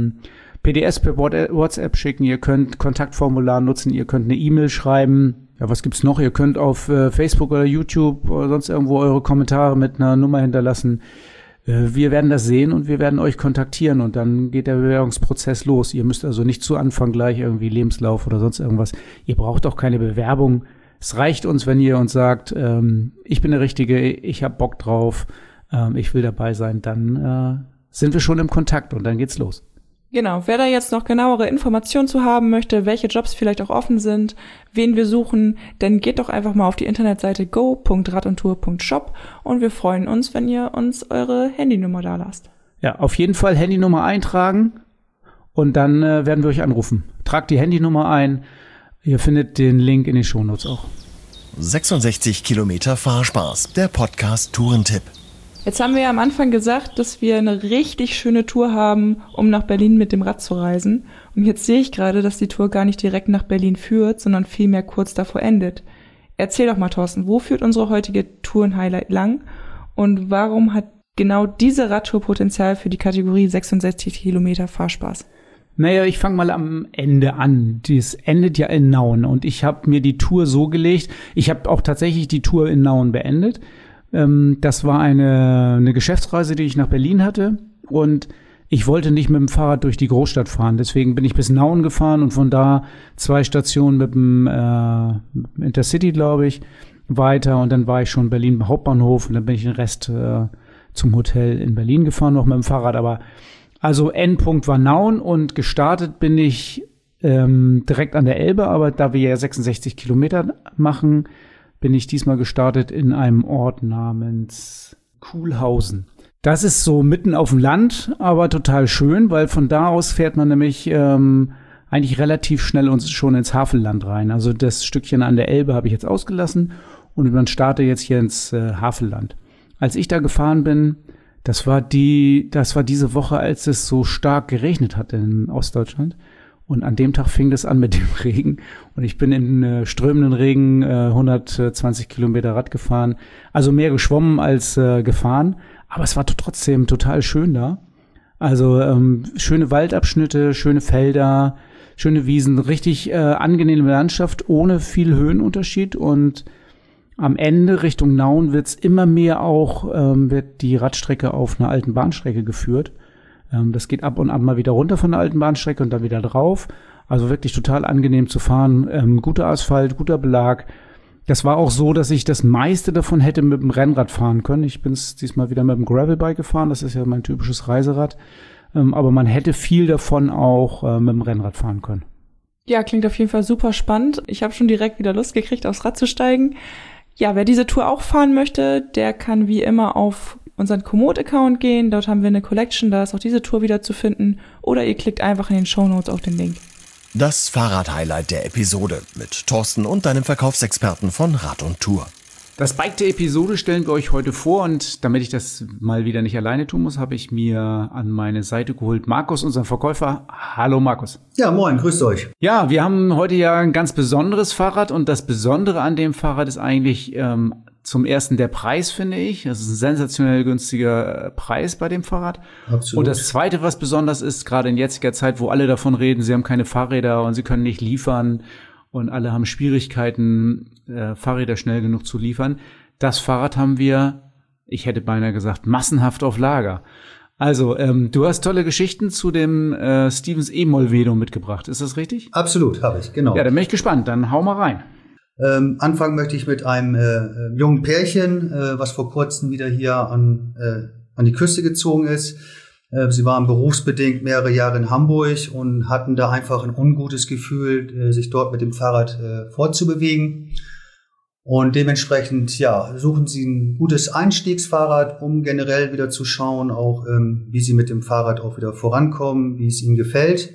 Speaker 3: PDFs per WhatsApp schicken, ihr könnt Kontaktformular nutzen, ihr könnt eine E-Mail schreiben. Ja, was gibt's noch? Ihr könnt auf Facebook oder YouTube oder sonst irgendwo eure Kommentare mit einer Nummer hinterlassen. Wir werden das sehen und wir werden euch kontaktieren und dann geht der Bewerbungsprozess los. Ihr müsst also nicht zu Anfang gleich irgendwie Lebenslauf oder sonst irgendwas. Ihr braucht auch keine Bewerbung. Es reicht uns, wenn ihr uns sagt, ich bin der Richtige, ich habe Bock drauf, ich will dabei sein. Dann sind wir schon im Kontakt und dann geht's los.
Speaker 1: Genau, wer da jetzt noch genauere Informationen zu haben möchte, welche Jobs vielleicht auch offen sind, wen wir suchen, dann geht doch einfach mal auf die Internetseite go.radundtour.shop und wir freuen uns, wenn ihr uns eure Handynummer da lasst.
Speaker 3: Ja, auf jeden Fall Handynummer eintragen und dann werden wir euch anrufen. Tragt die Handynummer ein, ihr findet den Link in den Shownotes auch.
Speaker 2: 66 Kilometer Fahrspaß, der Podcast Tourentipp.
Speaker 1: Jetzt haben wir ja am Anfang gesagt, dass wir eine richtig schöne Tour haben, um nach Berlin mit dem Rad zu reisen. Und jetzt sehe ich gerade, dass die Tour gar nicht direkt nach Berlin führt, sondern vielmehr kurz davor endet. Erzähl doch mal, Thorsten, wo führt unsere heutige Touren-Highlight lang? Und warum hat genau diese Radtour Potenzial für die Kategorie 66 Kilometer Fahrspaß?
Speaker 3: Naja, ich fange mal am Ende an. Das endet ja in Nauen und ich habe mir die Tour so gelegt, ich habe auch tatsächlich die Tour in Nauen beendet. Das war eine Geschäftsreise, die ich nach Berlin hatte. Und ich wollte nicht mit dem Fahrrad durch die Großstadt fahren. Deswegen bin ich bis Nauen gefahren und von da 2 Stationen mit dem Intercity, glaube ich, weiter. Und dann war ich schon in Berlin Hauptbahnhof und dann bin ich den Rest zum Hotel in Berlin gefahren, noch mit dem Fahrrad. Aber also Endpunkt war Nauen und gestartet bin ich direkt an der Elbe. Aber da wir ja 66 Kilometer machen, bin ich diesmal gestartet in einem Ort namens Kuhlhausen. Das ist so mitten auf dem Land, aber total schön, weil von da aus fährt man nämlich eigentlich relativ schnell schon ins Havelland rein. Also das Stückchen an der Elbe habe ich jetzt ausgelassen und man startet jetzt hier ins Havelland. Als ich da gefahren bin, das war diese Woche, als es so stark geregnet hat in Ostdeutschland. Und an dem Tag fing das an mit dem Regen. Und ich bin im strömenden Regen 120 Kilometer Rad gefahren. Also mehr geschwommen als gefahren. Aber es war trotzdem total schön da. Also schöne Waldabschnitte, schöne Felder, schöne Wiesen. Richtig angenehme Landschaft ohne viel Höhenunterschied. Und am Ende Richtung Nauen wird's immer mehr auch, wird die Radstrecke auf einer alten Bahnstrecke geführt. Das geht ab und an mal wieder runter von der alten Bahnstrecke und dann wieder drauf. Also wirklich total angenehm zu fahren. Guter Asphalt, guter Belag. Das war auch so, dass ich das meiste davon hätte mit dem Rennrad fahren können. Ich bin diesmal wieder mit dem Gravelbike gefahren. Das ist ja mein typisches Reiserad. Aber man hätte viel davon auch mit dem Rennrad fahren können.
Speaker 1: Ja, klingt auf jeden Fall super spannend. Ich habe schon direkt wieder Lust gekriegt, aufs Rad zu steigen. Ja, wer diese Tour auch fahren möchte, der kann wie immer auf unseren Komoot-Account gehen. Dort haben wir eine Collection, da ist auch diese Tour wieder zu finden. Oder ihr klickt einfach in den Shownotes auf den Link.
Speaker 2: Das Fahrrad-Highlight der Episode mit Thorsten und deinem Verkaufsexperten von Rad und Tour.
Speaker 3: Das Bike der Episode stellen wir euch heute vor und damit ich das mal wieder nicht alleine tun muss, habe ich mir an meine Seite geholt Markus, unseren Verkäufer. Hallo Markus.
Speaker 8: Ja, moin, grüßt euch.
Speaker 3: Ja, wir haben heute ja ein ganz besonderes Fahrrad und das Besondere an dem Fahrrad ist eigentlich zum ersten der Preis, finde ich. Das ist ein sensationell günstiger Preis bei dem Fahrrad.
Speaker 8: Absolut.
Speaker 3: Und das Zweite, was besonders ist, gerade in jetziger Zeit, wo alle davon reden, sie haben keine Fahrräder und sie können nicht liefern und alle haben Schwierigkeiten, Fahrräder schnell genug zu liefern. Das Fahrrad haben wir, ich hätte beinahe gesagt, massenhaft auf Lager. Also, du hast tolle Geschichten zu dem Stevens E-Molvedo mitgebracht. Ist das richtig?
Speaker 8: Absolut, habe ich, genau.
Speaker 3: Ja, dann bin ich gespannt. Dann hau mal rein.
Speaker 8: Anfangen möchte ich mit einem jungen Pärchen, was vor kurzem wieder hier an die Küste gezogen ist. Sie waren berufsbedingt mehrere Jahre in Hamburg und hatten da einfach ein ungutes Gefühl, sich dort mit dem Fahrrad fortzubewegen. Und dementsprechend, ja, suchen sie ein gutes Einstiegsfahrrad, um generell wieder zu schauen, auch wie sie mit dem Fahrrad auch wieder vorankommen, wie es ihnen gefällt.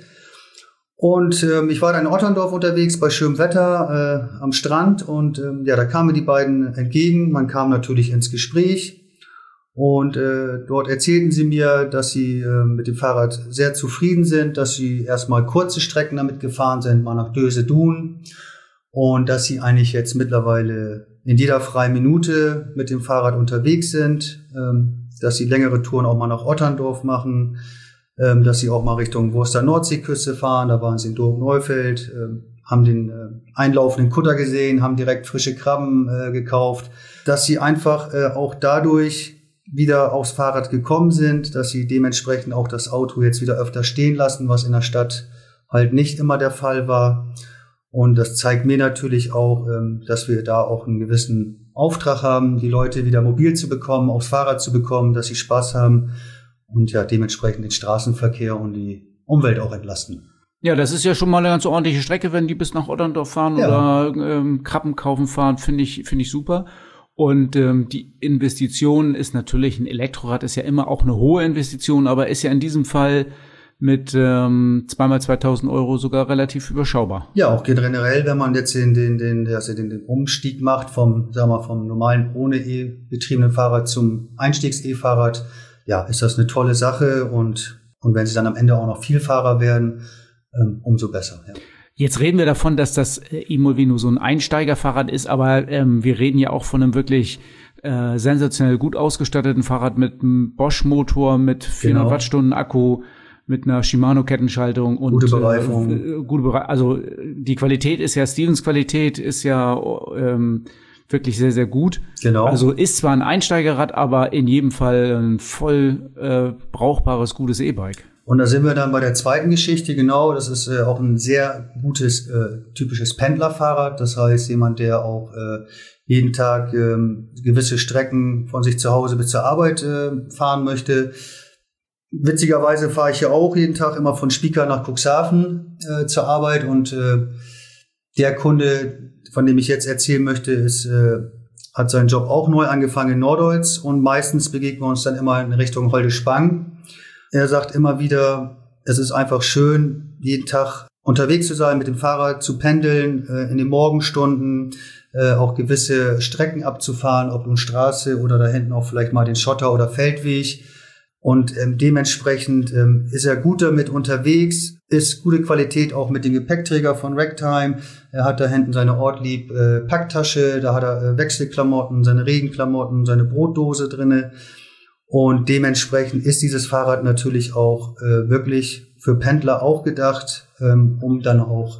Speaker 8: Und ich war da in Otterndorf unterwegs bei schönem Wetter am Strand und ja, da kamen mir die beiden entgegen. Man kam natürlich ins Gespräch und dort erzählten sie mir, dass sie mit dem Fahrrad sehr zufrieden sind, dass sie erstmal kurze Strecken damit gefahren sind, mal nach Döse-Dun und dass sie eigentlich jetzt mittlerweile in jeder freien Minute mit dem Fahrrad unterwegs sind, dass sie längere Touren auch mal nach Otterndorf machen, dass sie auch mal Richtung Wurster Nordseeküste fahren, da waren sie in Dorp-Neufeld, haben den einlaufenden Kutter gesehen, haben direkt frische Krabben gekauft, dass sie einfach auch dadurch wieder aufs Fahrrad gekommen sind, dass sie dementsprechend auch das Auto jetzt wieder öfter stehen lassen, was in der Stadt halt nicht immer der Fall war. Und das zeigt mir natürlich auch, dass wir da auch einen gewissen Auftrag haben, die Leute wieder mobil zu bekommen, aufs Fahrrad zu bekommen, dass sie Spaß haben. Und ja, dementsprechend den Straßenverkehr und die Umwelt auch entlasten.
Speaker 3: Ja, das ist ja schon mal eine ganz ordentliche Strecke, wenn die bis nach Otterndorf fahren oder Krabben kaufen fahren, finde ich super. Und die Investition ist natürlich, ein Elektrorad ist ja immer auch eine hohe Investition, aber ist ja in diesem Fall mit 2x2.000 Euro sogar relativ überschaubar.
Speaker 8: Ja, auch generell, wenn man jetzt den Umstieg macht vom normalen ohne E-betriebenen Fahrrad zum Einstiegs-E-Fahrrad, ja, ist das eine tolle Sache und wenn sie dann am Ende auch noch Vielfahrer werden, umso besser. Ja.
Speaker 3: Jetzt reden wir davon, dass das E-Molvedo so ein Einsteigerfahrrad ist, aber wir reden ja auch von einem wirklich sensationell gut ausgestatteten Fahrrad mit einem Bosch-Motor, mit 400 Wattstunden Akku, mit einer Shimano-Kettenschaltung und
Speaker 8: gute Bereifung.
Speaker 3: Also die Qualität ist ja, Stevens Qualität ist ja wirklich sehr, sehr gut.
Speaker 8: Genau.
Speaker 3: Also ist zwar ein Einsteigerrad, aber in jedem Fall ein voll brauchbares, gutes E-Bike.
Speaker 8: Und da sind wir dann bei der zweiten Geschichte, genau, das ist auch ein sehr gutes, typisches Pendlerfahrrad. Das heißt, jemand, der auch jeden Tag gewisse Strecken von sich zu Hause bis zur Arbeit fahren möchte. Witzigerweise fahre ich ja auch jeden Tag immer von Spieka nach Cuxhaven zur Arbeit. Und der Kunde, von dem ich jetzt erzählen möchte, hat seinen Job auch neu angefangen in Norddeutz. Und meistens begegnen wir uns dann immer in Richtung Holde-Spang. Er sagt immer wieder, es ist einfach schön, jeden Tag unterwegs zu sein, mit dem Fahrrad zu pendeln, in den Morgenstunden auch gewisse Strecken abzufahren, ob nun Straße oder da hinten auch vielleicht mal den Schotter- oder Feldweg. Und dementsprechend ist er gut damit unterwegs, ist gute Qualität auch mit dem Gepäckträger von Ragtime. Er hat da hinten seine Ortlieb Packtasche, da hat er Wechselklamotten, seine Regenklamotten, seine Brotdose drinne. Und dementsprechend ist dieses Fahrrad natürlich auch wirklich für Pendler auch gedacht, um dann auch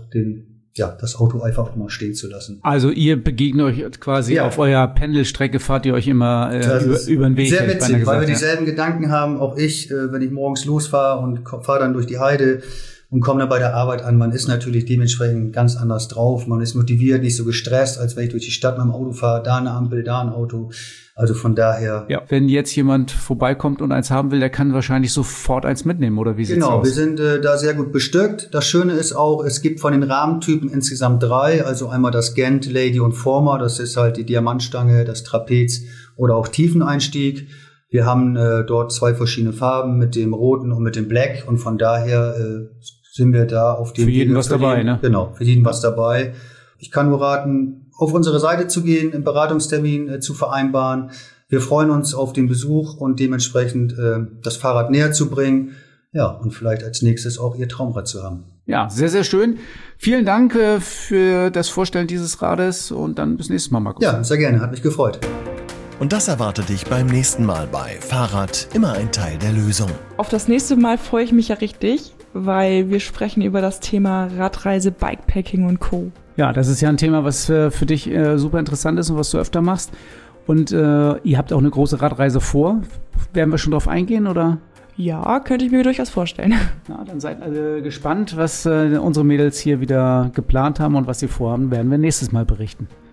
Speaker 8: das Auto einfach auch mal stehen zu lassen.
Speaker 3: Also ihr begegnet euch quasi auf eurer Pendelstrecke, fahrt ihr euch immer über den Weg.
Speaker 8: Sehr witzig, weil wir dieselben Gedanken haben, auch ich, wenn ich morgens losfahre und fahre dann durch die Heide und komme dann bei der Arbeit an. Man ist natürlich dementsprechend ganz anders drauf. Man ist motiviert, nicht so gestresst, als wenn ich durch die Stadt mit dem Auto fahre, da eine Ampel, da ein Auto. Also von daher.
Speaker 3: Ja, wenn jetzt jemand vorbeikommt und eins haben will, der kann wahrscheinlich sofort eins mitnehmen, oder wie sieht's aus?
Speaker 8: Genau, wir sind da sehr gut bestückt. Das Schöne ist auch, es gibt von den Rahmentypen insgesamt 3. Also einmal das Gent, Lady und Former. Das ist halt die Diamantstange, das Trapez oder auch Tiefeneinstieg. Wir haben dort 2 verschiedene Farben mit dem roten und mit dem Black. Und von daher sind wir da auf dem
Speaker 3: Für jeden was dabei, ne?
Speaker 8: Genau, für jeden was dabei. Ich kann nur raten, auf unsere Seite zu gehen, einen Beratungstermin zu vereinbaren. Wir freuen uns auf den Besuch und dementsprechend das Fahrrad näher zu bringen. Ja, und vielleicht als nächstes auch Ihr Traumrad zu haben.
Speaker 3: Ja, sehr, sehr schön. Vielen Dank für das Vorstellen dieses Rades und dann bis nächstes Mal, Markus.
Speaker 8: Ja, sehr gerne. Hat mich gefreut.
Speaker 2: Und das erwartet dich beim nächsten Mal bei Fahrrad, immer ein Teil der Lösung.
Speaker 1: Auf das nächste Mal freue ich mich ja richtig, weil wir sprechen über das Thema Radreise, Bikepacking und Co.
Speaker 3: Ja, das ist ja ein Thema, was für dich super interessant ist und was du öfter machst. Und ihr habt auch eine große Radreise vor. Werden wir schon drauf eingehen, oder?
Speaker 1: Ja, könnte ich mir durchaus vorstellen.
Speaker 3: Na, dann seid alle gespannt, was unsere Mädels hier wieder geplant haben und was sie vorhaben, werden wir nächstes Mal berichten.